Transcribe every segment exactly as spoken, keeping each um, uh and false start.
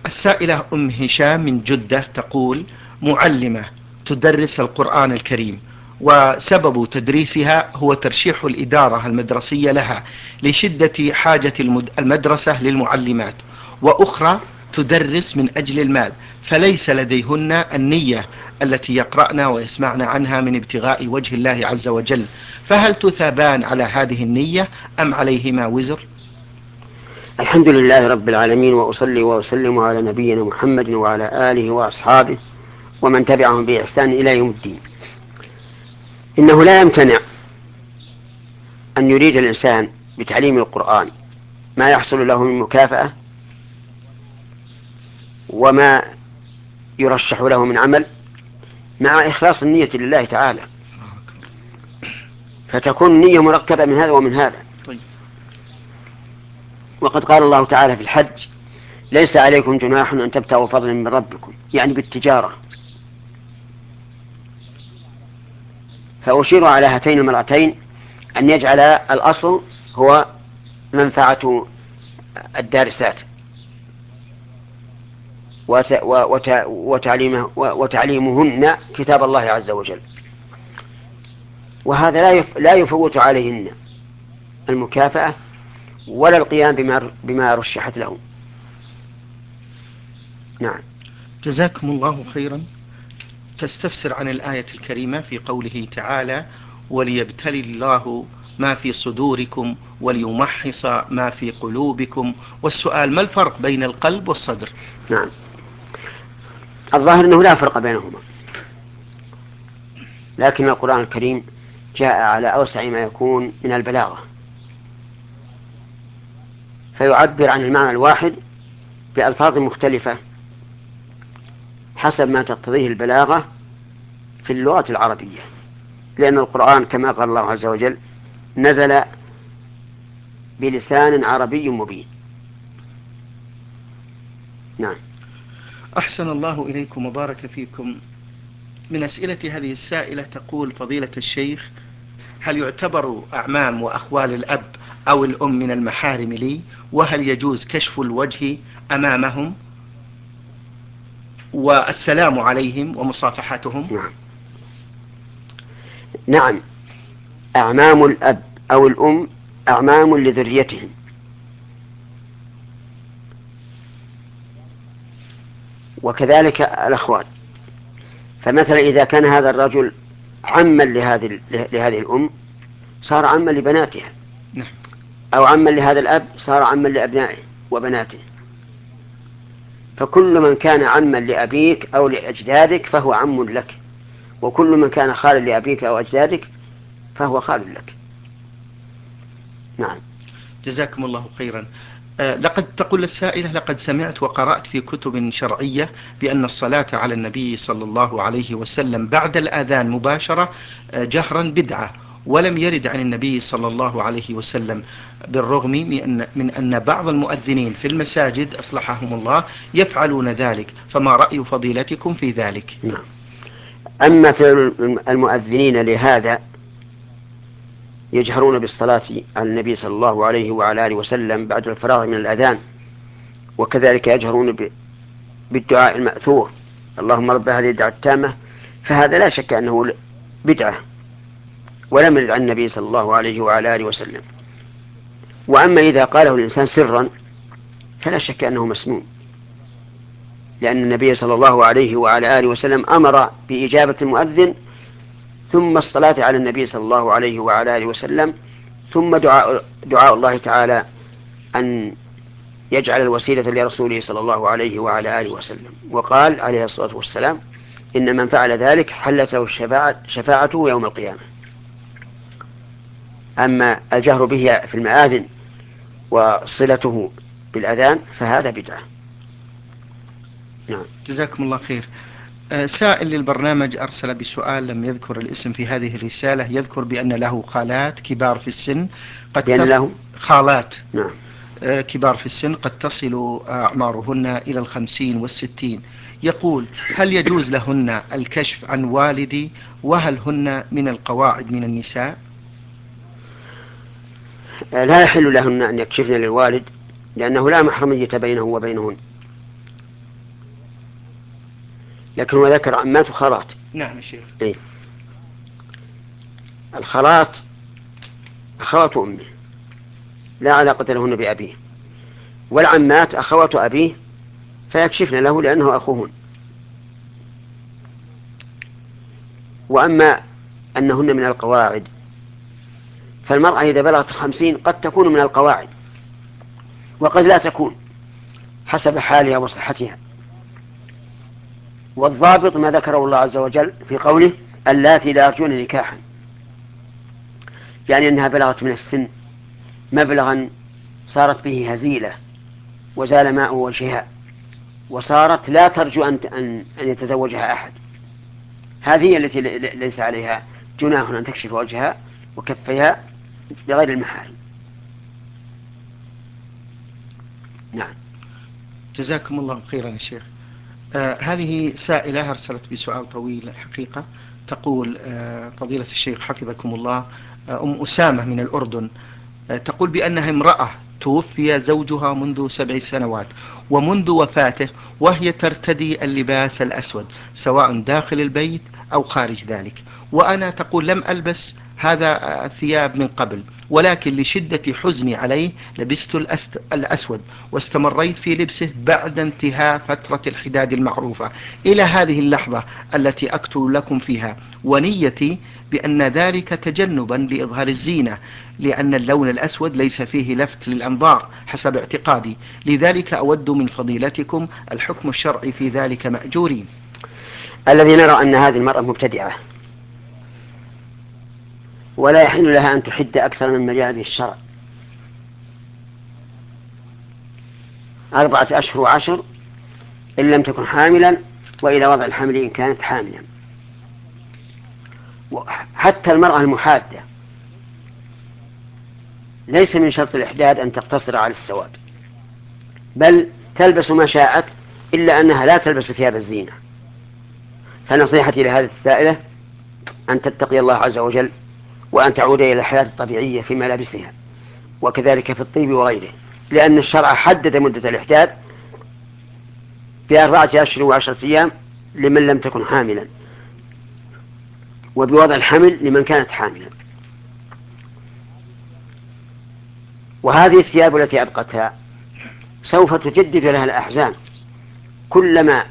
السائلة أم هشام من جدة تقول: معلمة تدرس القرآن الكريم، وسبب تدريسها هو ترشيح الإدارة المدرسية لها لشدة حاجة المدرسة للمعلمات، وأخرى تدرس من أجل المال، فليس لديهن النية التي يقرأن ويسمعن عنها من ابتغاء وجه الله عز وجل، فهل تثابان على هذه النية أم عليهما وزر؟ الحمد لله رب العالمين، وأصلي وأسلم على نبينا محمد وعلى آله وأصحابه ومن تبعهم بإحسان إلى يوم الدين. إنه لا يمتنع أن يريد الإنسان بتعليم القرآن ما يحصل له من مكافأة وما يرشح له من عمل، مع إخلاص النية لله تعالى، فتكون النية مركبة من هذا ومن هذا. طيب. وقد قال الله تعالى في الحج: ليس عليكم جناح أن تبتغوا فضلا من ربكم، يعني بالتجارة. فأشير على هاتين المرأتين أن يجعل الأصل هو منفعة الدارسات وتعليمه وتعليمهن كتاب الله عز وجل، وهذا لا يفوت عليهن المكافأة ولا القيام بما, بما رشحت له. نعم. جزاكم الله خيرا. تستفسر عن الآية الكريمة في قوله تعالى: وليبتلي الله ما في صدوركم وليمحص ما في قلوبكم، والسؤال: ما الفرق بين القلب والصدر؟ نعم، الظاهر أنه لا فرق بينهما، لكن القرآن الكريم جاء على أوسع ما يكون من البلاغة، فيعبر عن المعنى الواحد بألفاظ مختلفة حسب ما تقتضيه البلاغة في اللغة العربية، لأن القرآن كما قال الله عز وجل نزل بلسان عربي مبين. نعم. أحسن الله إليكم وبارك فيكم. من أسئلة هذه السائلة تقول: فضيلة الشيخ، هل يعتبر أعمام وأخوال الأب أو الأم من المحارم لي؟ وهل يجوز كشف الوجه أمامهم والسلام عليهم ومصافحتهم؟ نعم. نعم، أعمام الأب أو الأم أعمام لذريتهم، وكذلك الأخوال. فمثلا إذا كان هذا الرجل عما لهذه لهذه الأم صار عما لبناتها، نعم. أو عما لهذا الأب صار عما لأبنائه وبناته. فكل من كان عما لأبيك أو لأجدادك فهو عم لك، وكل من كان خالا لأبيك أو أجدادك فهو خال لك. نعم. جزاكم الله خيرا. آه، لقد تقول السائلة: لقد سمعت وقرأت في كتب شرعية بأن الصلاة على النبي صلى الله عليه وسلم بعد الآذان مباشرة آه، جهرا بدعة، ولم يرد عن النبي صلى الله عليه وسلم، بالرغم من أن, من أن بعض المؤذنين في المساجد أصلحهم الله يفعلون ذلك، فما رأي فضيلتكم في ذلك؟ نعم. أما فعل المؤذنين لهذا يجهرون بالصلاة على النبي صلى الله عليه وعلى آله وسلم بعد الفراغ من الأذان، وكذلك يجهرون بالدعاء المأثور: اللهم رب هذه الدعوة التامة، فهذا لا شك أنه بدعة ولم يرد عن النبي صلى الله عليه وعلى آله وسلم. وأما إذا قاله الإنسان سرا فلا شك أنه مسنون، لأن النبي صلى الله عليه وعلى آله وسلم أمر بإجابة المؤذن ثم الصلاة على النبي صلى الله عليه وعلى آله وسلم، ثم دعاء, دعاء الله تعالى أن يجعل الوسيلة لرسوله صلى الله عليه وعلى آله وسلم. وقال عليه الصلاة والسلام: إن من فعل ذلك حلت له الشفاعة شفاعته يوم القيامة. أما الجهر به في المآذن وصلته بالأذان فهذا بدعة. نعم. جزاكم الله خير. آه، سائل للبرنامج أرسل بسؤال، لم يذكر الاسم في هذه الرسالة، يذكر بأن له خالات كبار في السن قد بأن تص... له. خالات نعم. آه، كبار في السن قد تصل أعمارهن إلى الخمسين والستين. يقول: هل يجوز لهن الكشف عن والدي؟ وهل هن من القواعد من النساء؟ لا يحل لهن أن يكشفن للوالد، لأنه لا محرمية بينه وبينهن، لكن هو ذكر عمات وخالات. نعم يا شيخ. إيه؟ الخالات أخوات أمه لا علاقة لهن بأبيه، والعمات أخوات أبيه فيكشفن له لأنه أخوهن. وأما أنهن من القواعد، فالمرأة إذا بلغت الخمسين قد تكون من القواعد وقد لا تكون حسب حالها وصحتها. والضابط ما ذكره الله عز وجل في قوله اللاتي لا يرجون نكاحا، يعني أنها بلغت من السن مبلغا صارت به هزيلة وزال ماء وجهها وصارت لا ترجو أن أن يتزوجها أحد، هذه التي ليس عليها جناح أن تكشف وجهها وكفيها بغير المحارم. نعم. جزاكم الله خيرا يا شيخ. آه هذه سائلة أرسلت بسؤال طويل الحقيقة، تقول آه فضيلة الشيخ حفظكم الله، آه أم أسامة من الأردن، آه تقول بأنها امرأة توفي زوجها منذ سبع سنوات، ومنذ وفاته وهي ترتدي اللباس الأسود سواء داخل البيت أو خارج ذلك، وأنا تقول لم ألبس هذا الثياب من قبل، ولكن لشدة حزني عليه لبست الأسود واستمريت في لبسه بعد انتهاء فترة الحداد المعروفة إلى هذه اللحظة التي أكتب لكم فيها، ونيتي بأن ذلك تجنبا لإظهار الزينة، لأن اللون الأسود ليس فيه لفت للأنظار حسب اعتقادي، لذلك أود من فضيلتكم الحكم الشرعي في ذلك مأجورين. الذي نرى أن هذه المرأة مبتدعة ولا يحل لها أن تحد أكثر من ما جاء به الشرع، أربعة أشهر وعشر إن لم تكن حاملا، وإلى وضع الحمل إن كانت حاملا. حتى المرأة المحادة ليس من شرط الإحداد أن تقتصر على السواد، بل تلبس ما شاءت إلا أنها لا تلبس ثياب الزينة. فنصيحتي لهذه السائلة أن تتقي الله عز وجل وأن تعود إلى الحياة الطبيعية في ملابسها، وكذلك في الطيب وغيره، لأن الشرع حدد مدة الإحداد بأربعة أشهر وعشرة أيام لمن لم تكن حاملا، وبوضع الحمل لمن كانت حاملا. وهذه الثياب التي أبقتها سوف تجدد لها الأحزان، كلما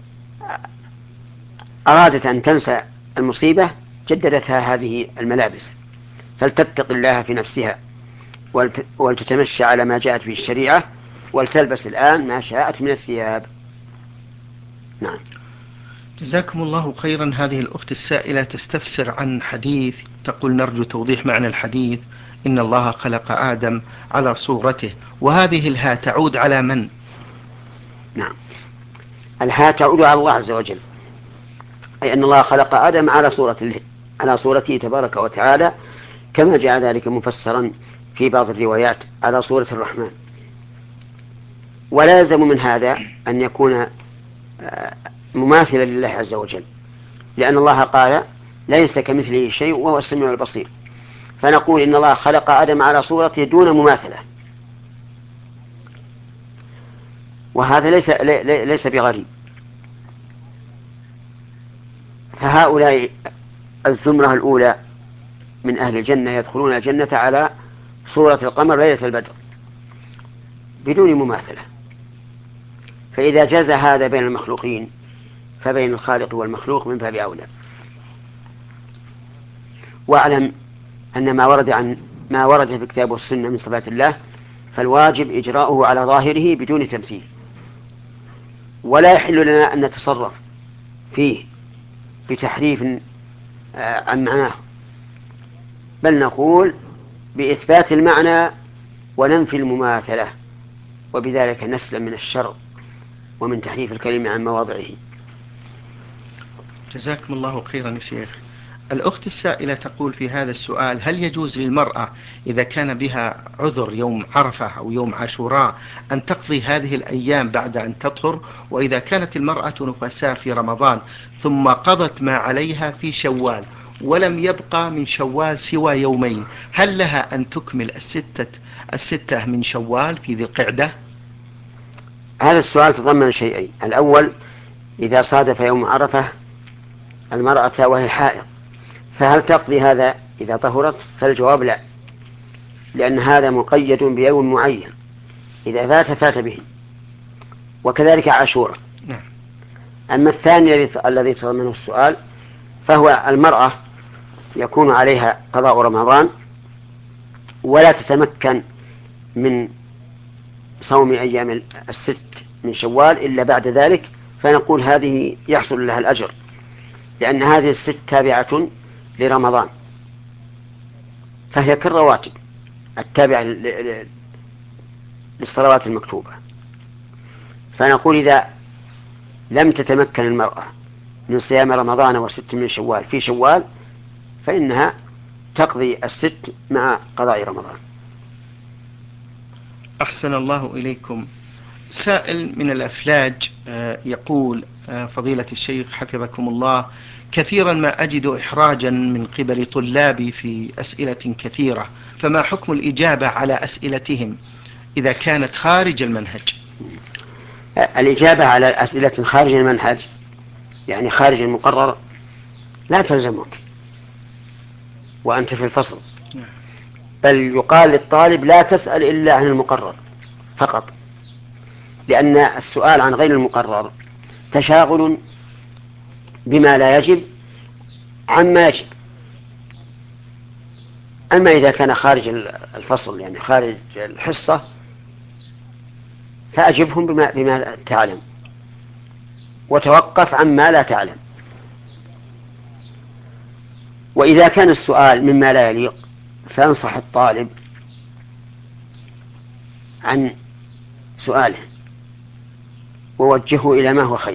أرادت أن تنسى المصيبة جددتها هذه الملابس، فلتتق الله في نفسها ولتتمشى على ما جاءت به الشريعة، ولتلبس الآن ما شاءت من الثياب. نعم. جزاكم الله خيرا. هذه الأخت السائلة تستفسر عن حديث، تقول نرجو توضيح معنى الحديث إن الله خلق آدم على صورته، وهذه الهاء تعود على من؟ نعم، الهاء تعود على الله عز وجل، أي أن الله خلق آدم على صورة على صورته تبارك وتعالى، كما جاء ذلك مفسرا في بعض الروايات على صورة الرحمن. ولا يلزم من هذا أن يكون مماثلا لله عز وجل، لأن الله قال ليس كمثله شيء وهو السميع البصير، فنقول إن الله خلق آدم على صورته دون مماثلة، وهذا ليس ليس بغريب. فهؤلاء الزمرة الأولى من أهل الجنة يدخلون الجنة على صورة القمر ليلة البدر بدون مماثلة، فإذا جاز هذا بين المخلوقين فبين الخالق والمخلوق من باب أولى. واعلم أن ما ورد عن ما ورد في الكتاب والسنة من صفات الله فالواجب إجراؤه على ظاهره بدون تمثيل، ولا يحل لنا أن نتصرف فيه بتحريف عن معناه، بل نقول بإثبات المعنى وننفي المماثلة، وبذلك نسلم من الشر ومن تحريف الكلمة عن مواضعه. جزاكم الله خيرا يا شيخ. الأخت السائلة تقول في هذا السؤال هل يجوز للمرأة إذا كان بها عذر يوم عرفة أو يوم عاشوراء أن تقضي هذه الأيام بعد أن تطهر، وإذا كانت المرأة نفساء في رمضان ثم قضت ما عليها في شوال ولم يبقى من شوال سوى يومين، هل لها أن تكمل الستة الستة من شوال في ذي القعدة؟ هذا السؤال تضمن شيئين: الأول إذا صادف يوم عرفة المرأة وهي حائض، فهل تقضي هذا إذا طهرت؟ فالجواب لا، لأن هذا مقيد بيوم معين، إذا فات فات به. وكذلك عاشوراء. نعم. أما الثاني الذي تضمنه السؤال فهو المرأة يكون عليها قضاء رمضان ولا تتمكن من صوم أيام الست من شوال إلا بعد ذلك، فنقول هذه يحصل لها الأجر، لأن هذه الست تابعة لرمضان، فهي كالرواتب التابعة للصلوات المكتوبة. فنقول إذا لم تتمكن المرأة من صيام رمضان وست من شوال في شوال فإنها تقضي الست مع قضاء رمضان. أحسن الله إليكم. سائل من الأفلاج يقول: فضيلة الشيخ حفظكم الله، كثيرا ما أجد إحراجا من قبل طلابي في أسئلة كثيرة، فما حكم الإجابة على أسئلتهم إذا كانت خارج المنهج؟ الإجابة على أسئلة خارج المنهج يعني خارج المقرر لا تلزمك وأنت في الفصل، بل يقال للطالب لا تسأل إلا عن المقرر فقط، لأن السؤال عن غير المقرر تشاغل بما لا يجب عما يجب. أما إذا كان خارج الفصل يعني خارج الحصة فأجبهم بما, بما تعلم وتوقف عما لا تعلم. وإذا كان السؤال مما لا يليق فانصح الطالب عن سؤاله ووجهه إلى ما هو خير.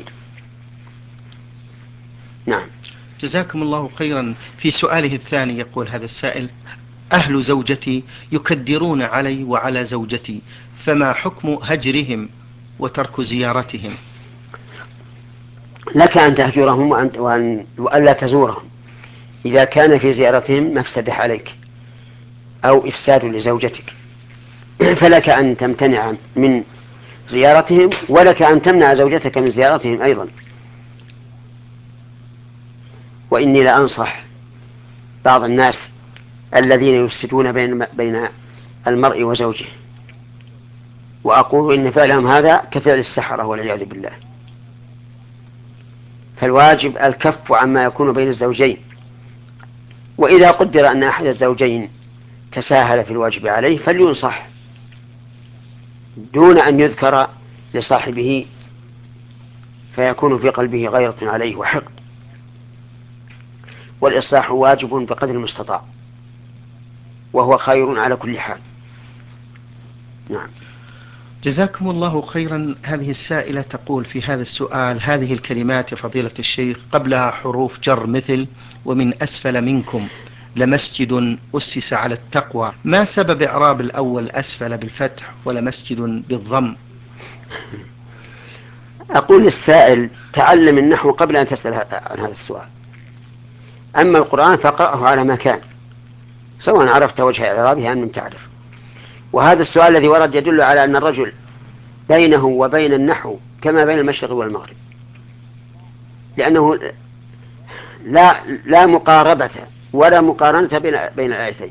نعم. جزاكم الله خيرا. في سؤاله الثاني يقول هذا السائل: أهل زوجتي يكدرون علي وعلى زوجتي، فما حكم هجرهم وترك زيارتهم؟ لك أن تهجرهم وأن, وأن, وأن لا تزورهم إذا كان في زيارتهم مفسدة عليك أو إفساد لزوجتك، فلك أن تمتنع من زيارتهم، ولك أن تمنع زوجتك من زيارتهم أيضا. وإني لأنصح بعض الناس الذين يفسدون بين بين المرء وزوجه، وأقول إن فعلهم هذا كفعل السحرة والعياذ بالله. فالواجب الكف عما يكون بين الزوجين، وإذا قدر أن أحد الزوجين تساهل في الواجب عليه فلينصح دون أن يذكر لصاحبه فيكون في قلبه غيرة عليه وحقد، والإصلاح واجب بقدر المستطاع وهو خير على كل حال. نعم. جزاكم الله خيرا. هذه السائلة تقول في هذا السؤال: هذه الكلمات يا فضيلة الشيخ قبلها حروف جر مثل ومن أسفل منكم لمسجد أسس على التقوى، ما سبب إعراب الأول أسفل بالفتح ولمسجد بالضم؟ أقول للسائل: تعلم النحو قبل أن تسأل عن هذا السؤال، أما القرآن فقرأه على ما كان سواء عرفت وجه إعرابه أم لم تعرف. وهذا السؤال الذي ورد يدل على أن الرجل بينه وبين النحو كما بين المشرق والمغرب، لأنه لا لا مقاربة ولا مقارنة بين بين الآيتين.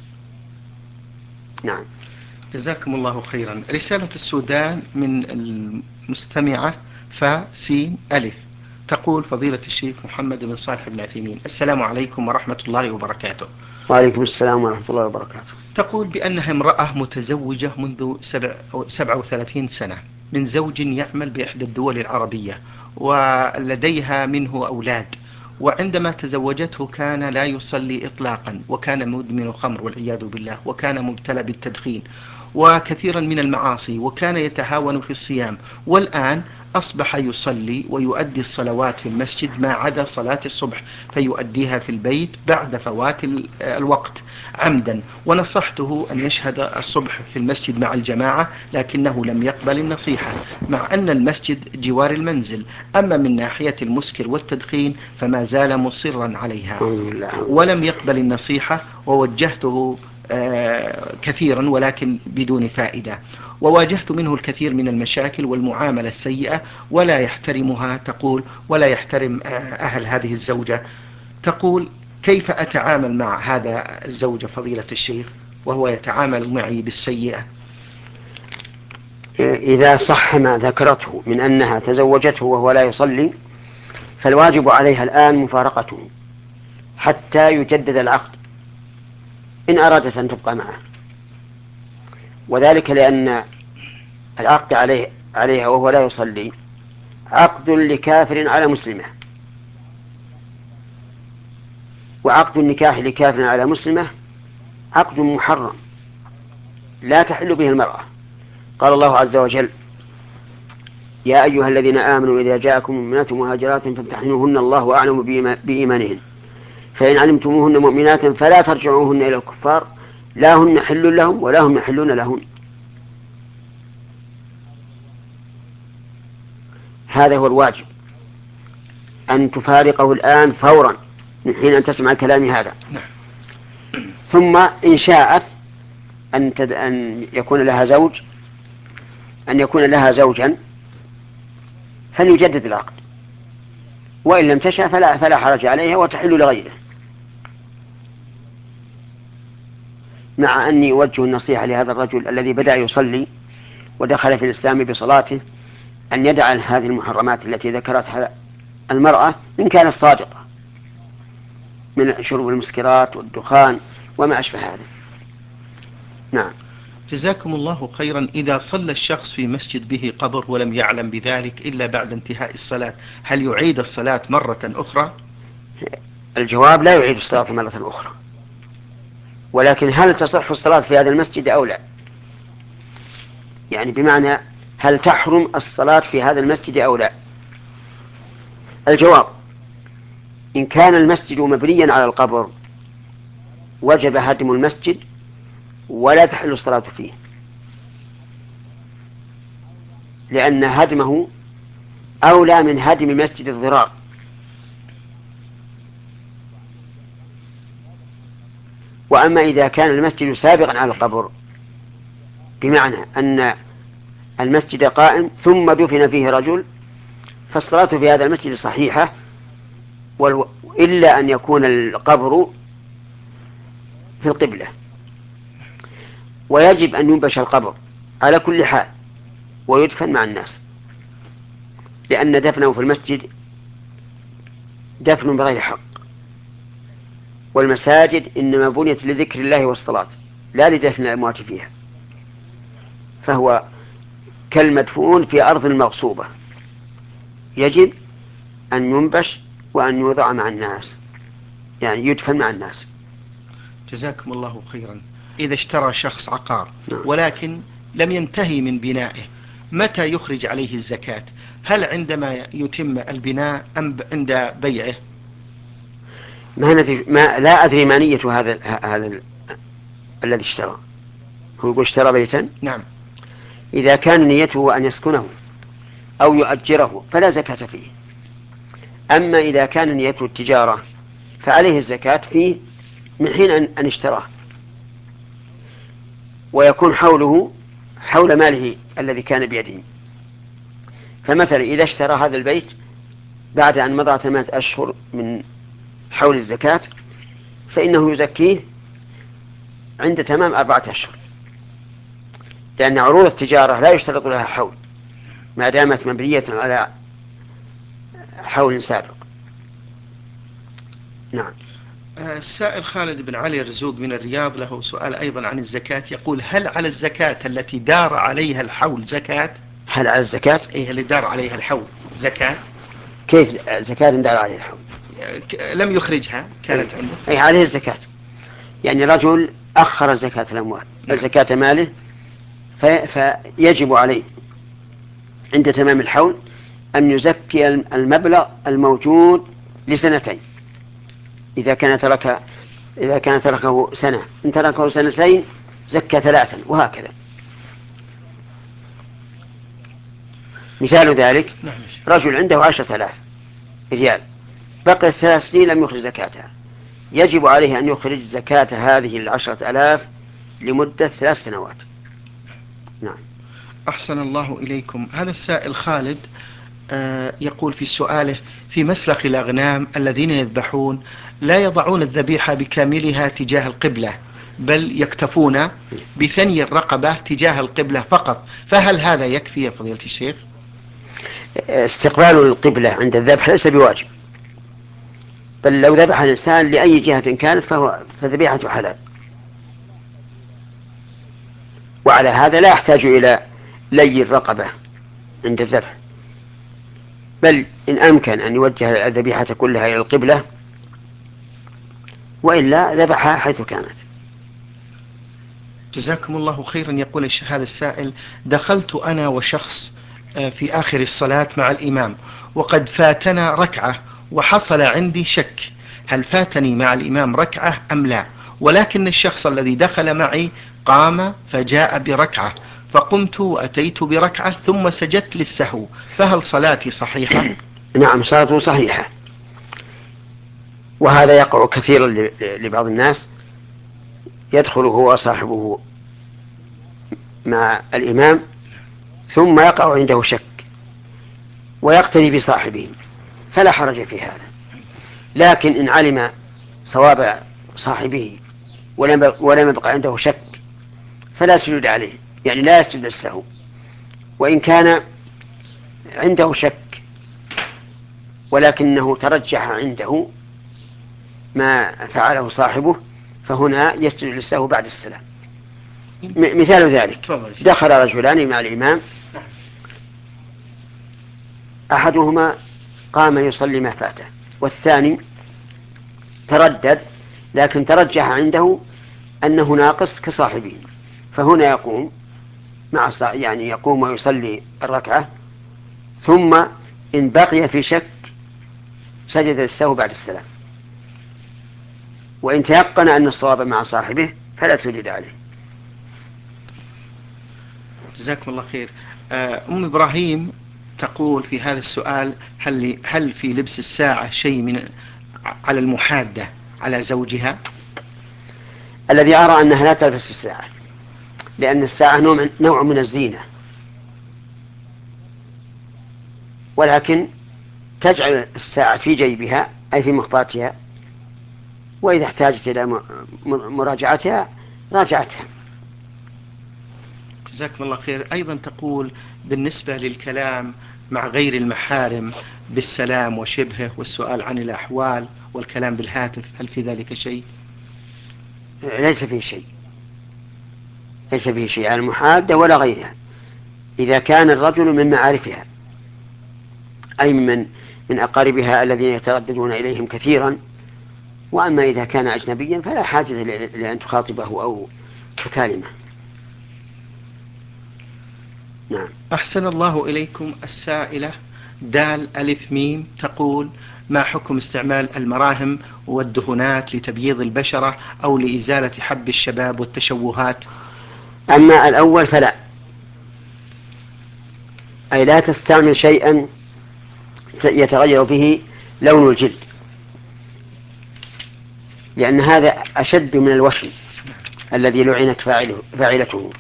نعم. جزاكم الله خيرا. رسالة السودان من المستمعة فاسين ألف تقول: فضيلة الشيخ محمد بن صالح بن عثيمين، السلام عليكم ورحمة الله وبركاته. وعليكم السلام ورحمة الله وبركاته. تقول بأنها امرأة متزوجة منذ سبع سبعة وثلاثين سنة من زوج يعمل بإحدى الدول العربية ولديها منه أولاد، وعندما تزوجته كان لا يصلي إطلاقا، وكان مدمن خمر والعياذ بالله، وكان مبتلى بالتدخين وكثيرا من المعاصي، وكان يتهاون في الصيام، والآن أصبح يصلي ويؤدي الصلوات في المسجد ما عدا صلاة الصبح فيؤديها في البيت بعد فوات الوقت عمدا. ونصحته أن يشهد الصبح في المسجد مع الجماعة لكنه لم يقبل النصيحة، مع أن المسجد جوار المنزل. أما من ناحية المسكر والتدخين فما زال مصرا عليها ولم يقبل النصيحة، ووجهته كثيرا ولكن بدون فائدة. وواجهت منه الكثير من المشاكل والمعاملة السيئة، ولا يحترمها تقول، ولا يحترم أهل هذه الزوجة. تقول: كيف أتعامل مع هذا الزوجة فضيلة الشيخ وهو يتعامل معي بالسيئة؟ إذا صح ما ذكرته من أنها تزوجته وهو لا يصلي، فالواجب عليها الآن مفارقته حتى يجدد العقد إن أرادت أن تبقى معه، وذلك لأن العقد عليه عليها وهو لا يصلي عقد لكافر على مسلمة، وعقد النكاح لكافر على مسلمة عقد محرم لا تحل به المرأة. قال الله عز وجل: يا أيها الذين آمنوا إذا جاءكم مؤمنات مهاجرات فامتحنوهن الله أعلم بإيمانهن فإن علمتموهن مؤمنات فلا ترجعوهن إلى الكفار لا هن حل لهم ولا هم يحلون لهن. هذا هو الواجب، أن تفارقه الآن فورا من حين أن تسمع كلام هذا. ثم إن شاءت أن, تد... أن يكون لها زوج أن يكون لها زوجا فليجدد العقد، وإن لم تشاء فلا, فلا حرج عليها وتحل لغيره. مع أني أوجه النصيحة لهذا الرجل الذي بدأ يصلي ودخل في الإسلام بصلاته أن يدع هذه المحرمات التي ذكرتها المرأة إن كانت صادقة من شرب المسكرات والدخان وما أشبه هذا. نعم. جزاكم الله خيرا. إذا صلى الشخص في مسجد به قبر ولم يعلم بذلك إلا بعد انتهاء الصلاة، هل يعيد الصلاة مرة أخرى؟ الجواب: لا يعيد الصلاة مرة أخرى، ولكن هل تصح الصلاة في هذا المسجد أو لا؟ يعني بمعنى هل تحرم الصلاة في هذا المسجد أو لا؟ الجواب: إن كان المسجد مبنيا على القبر وجب هدم المسجد ولا تحل الصلاة فيه، لأن هدمه أولى من هدم مسجد الضرار. وأما إذا كان المسجد سابقا على القبر بمعنى أن المسجد قائم ثم دفن فيه رجل فالصلاة في هذا المسجد صحيحة، إلا أن يكون القبر في القبلة. ويجب أن ينبش القبر على كل حال ويدفن مع الناس، لأن دفنه في المسجد دفن بغير حق، والمساجد إنما بنيت لذكر الله والصلاة لا لدفن الأموات فيها، فهو كالمدفون في أرض مغصوبة، يجب أن ينبش وأن يوضع مع الناس، يعني يدفن مع الناس. جزاكم الله خيرا. إذا اشترى شخص عقار ولكن لم ينتهي من بنائه، متى يخرج عليه الزكاة؟ هل عندما يتم البناء أم عند بيعه؟ ما, ندري ما لا أدري ما نية هذا هذا ال... الذي اشترى. هو يقول اشترى بيتا. نعم. إذا كان نيته أن يسكنه أو يؤجره فلا زكاة فيه. أما إذا كان نيته التجارة فعليه الزكاة فيه من حين أن, أن اشتراه، ويكون حوله حول ماله الذي كان بيده. فمثلا إذا اشترى هذا البيت بعد أن مضى ثمانية أشهر من حول الزكاة فإنه يزكيه عند تمام أربعة أشهر، لأن عروض التجارة لا يشترط لها حول ما دامت مبنية على حول سابق. نعم. السائل خالد بن علي الرزوق من الرياض له سؤال أيضا عن الزكاة، يقول: هل على الزكاة التي دار عليها الحول زكاة؟ هل على الزكاة إيه اللي دار عليها الحول زكاة؟ كيف زكاة دار عليها الحول؟ لم يخرجها كانت عنده. أي عليه الزكاة، يعني رجل أخر زكاة الأموال زكاة ماله فيجب عليه عند تمام الحول أن يزكي المبلغ الموجود لسنتين. إذا كان ترك إذا كان تركه سنة، إن تركه سنتين زكى ثلاثا، وهكذا. مثال ذلك: رجل عنده عشرة آلاف ريال بقي ثلاث سنين لم يخرج زكاتها، يجب عليه أن يخرج زكاة هذه العشرة آلاف لمدة ثلاث سنوات. نعم. أحسن الله إليكم. هذا السائل خالد آه، يقول في سؤاله: في مسلخ الأغنام الذين يذبحون لا يضعون الذبيحة بكاملها تجاه القبلة، بل يكتفون بثني الرقبة تجاه القبلة فقط، فهل هذا يكفي يا فضيلة الشيخ؟ استقبال القبلة عند الذبح ليس بواجب، بل لو ذبح الإنسان لأي جهة كانت فهو فذبيحته حلال. وعلى هذا لا يحتاج إلى لي الرقبة عند الذبح، بل إن أمكن أن يوجه الذبيحة كلها إلى القبلة، وإلا ذبحها حيث كانت. جزاكم الله خيرا. يقول الشيخ هذا السائل: دخلت أنا وشخص آه، في آخر الصلاة مع الإمام، وقد فاتنا ركعة، وحصل عندي شك هل فاتني مع الإمام ركعة أم لا، ولكن الشخص الذي دخل معي قام فجاء بركعة، فقمت وأتيت بركعة ثم سجدت للسهو، فهل صلاتي صحيحة؟ نعم، صلاته صحيحة. وهذا يقع كثيرا لبعض الناس، يدخل هو صاحبه مع الإمام ثم يقع عنده شك ويقتدي بصاحبه، فلا حرج في هذا. لكن إن علم صواب صاحبه ولم ولم يبقى عنده شك فلا سجود عليه، يعني لا يسجد السهو. وإن كان عنده شك ولكنه ترجح عنده ما فعله صاحبه، فهنا يسجد للسهو بعد السلام. مثال ذلك: دخل رجلان مع الإمام، أحدهما قام يصلي ما فاته، والثاني تردد لكن ترجح عنده أنه ناقص كصاحبه، فهنا يقوم مع يعني يقوم ويصلي الركعة، ثم إن بقي في شك سجد للسهو بعد السلام، وإن تيقن أن الصواب مع صاحبه فلا سجد عليه. جزاكم الله خير. أم إبراهيم تقول في هذا السؤال: هل هل في لبس الساعة شيء من على المحادة على زوجها؟ الذي أرى أنها لا تلبس الساعة، لأن الساعة نوع من الزينة، ولكن تجعل الساعة في جيبها أي في مخباتها، وإذا احتاجت إلى مراجعتها راجعتها. جزاكم الله خير. أيضا تقول: بالنسبة للكلام مع غير المحارم بالسلام وشبهه والسؤال عن الأحوال والكلام بالهاتف، هل في ذلك شيء؟ ليس فيه شيء، ليس فيه شيء على المحادة ولا غيرها، إذا كان الرجل من معارفها أي من من أقاربها الذين يترددون إليهم كثيرا. وأما إذا كان أجنبيا فلا حاجة لأن تخاطبه أو تكالمه. نعم. أحسن الله إليكم. السائلة دال ألف ميم تقول: ما حكم استعمال المراهم والدهونات لتبييض البشرة أو لإزالة حب الشباب والتشوهات؟ أما الأول فلا، أي لا تستعمل شيئا يتغير به لون الجلد، لأن هذا أشد من الوشم الذي لعنت فاعله فاعلته.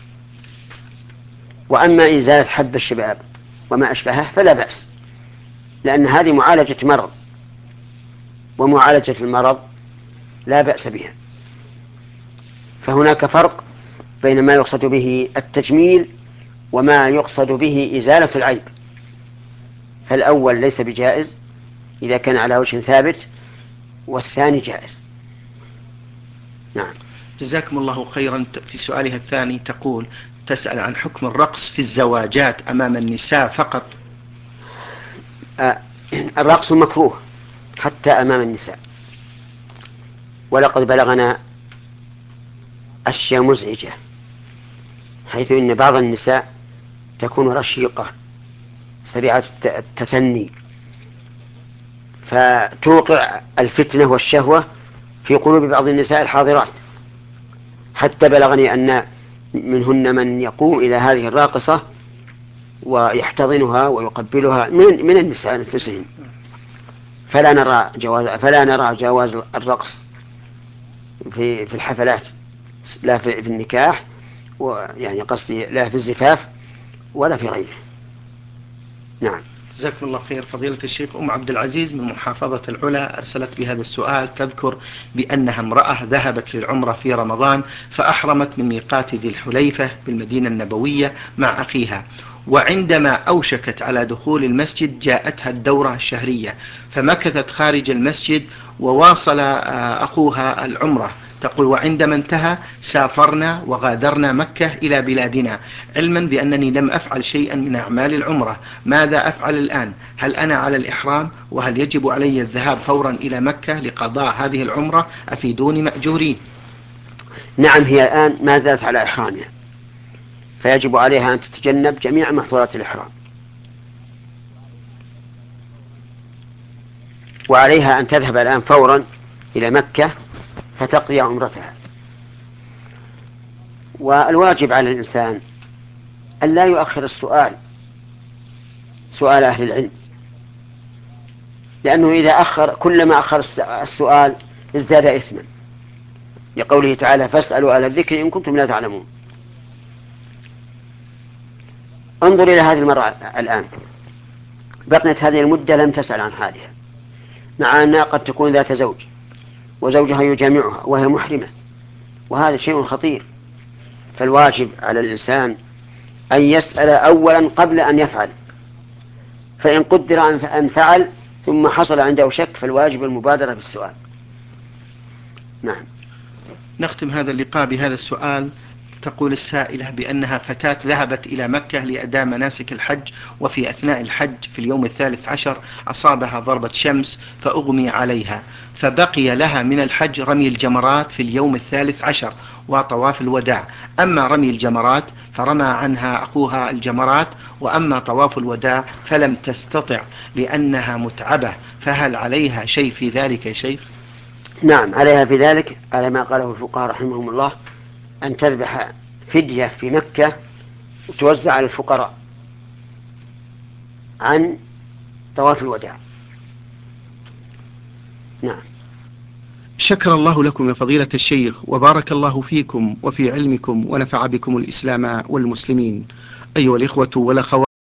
وأما إزالة حب الشباب وما أشبهه فلا بأس، لأن هذه معالجة مرض، ومعالجة المرض لا بأس بها. فهناك فرق بين ما يقصد به التجميل وما يقصد به إزالة العيب، فالأول ليس بجائز إذا كان على وجه ثابت، والثاني جائز. نعم. جزاكم الله خيرا. في سؤالها الثاني تقول: تسأل عن حكم الرقص في الزواجات أمام النساء فقط. آه الرقص مكروه حتى أمام النساء، ولقد بلغنا أشياء مزعجة، حيث إن بعض النساء تكون رشيقة سريعة التثني، فتوقع الفتنة والشهوة في قلوب بعض النساء الحاضرات، حتى بلغني أن منهن من يقوم إلى هذه الراقصة ويحتضنها ويقبلها من من النساء أنفسهم. فلا نرى جواز فلا نرى جواز الرقص في في الحفلات، لا في النكاح، ويعني قصدي لا في الزفاف ولا في غيره. نعم. جزاكم الله خير فضيلة الشيخ. أم عبد العزيز من محافظة العلا أرسلت بهذا السؤال، تذكر بأنها امرأة ذهبت للعمرة في رمضان فأحرمت من ميقات ذي الحليفة بالمدينة النبوية مع أخيها، وعندما أوشكت على دخول المسجد جاءتها الدورة الشهرية فمكثت خارج المسجد وواصل أخوها العمرة. تقول وعندما انتهى سافرنا وغادرنا مكة إلى بلادنا علما بأنني لم أفعل شيئا من أعمال العمرة، ماذا أفعل الآن؟ هل أنا على الإحرام؟ وهل يجب علي الذهاب فورا إلى مكة لقضاء هذه العمرة؟ أفيدوني مأجورين. نعم، هي الآن ما زالت على إحرامها، فيجب عليها أن تتجنب جميع محظورات الإحرام، وعليها أن تذهب الآن فورا إلى مكة فتقضي عمرتها. والواجب على الإنسان أن لا يؤخر السؤال سؤال أهل العلم، لأنه إذا أخر كلما أخر السؤال ازداد إثما، لقوله تعالى فاسألوا أهل الذكر إن كنتم لا تعلمون. انظر إلى هذه المرأة الآن، بقيت هذه المدة لم تسأل عن حالها، مع أنها قد تكون ذات زوج وزوجها يجامعها وهي محرمة، وهذا شيء خطير. فالواجب على الإنسان أن يسأل أولا قبل أن يفعل، فإن قدر أن فعل ثم حصل عنده شك فالواجب المبادرة بالسؤال. نعم. نختم هذا اللقاء بهذا السؤال. تقول السائلة بأنها فتاة ذهبت إلى مكة لأداء مناسك الحج، وفي أثناء الحج في اليوم الثالث عشر أصابها ضربة شمس فأغمي عليها، فبقي لها من الحج رمي الجمرات في اليوم الثالث عشر وطواف الوداع. أما رمي الجمرات فرمى عنها أخوها الجمرات، وأما طواف الوداع فلم تستطع لأنها متعبة، فهل عليها شيء في ذلك يا شيخ؟ نعم، عليها في ذلك على ما قاله الفقهاء رحمهم الله، أن تذبح فدية في مكة وتوزع على الفقراء عن طواف الوداع. نعم. شكر الله لكم يا فضيلة الشيخ، وبارك الله فيكم وفي علمكم ونفع بكم الإسلام والمسلمين. أيها الإخوة والأخوات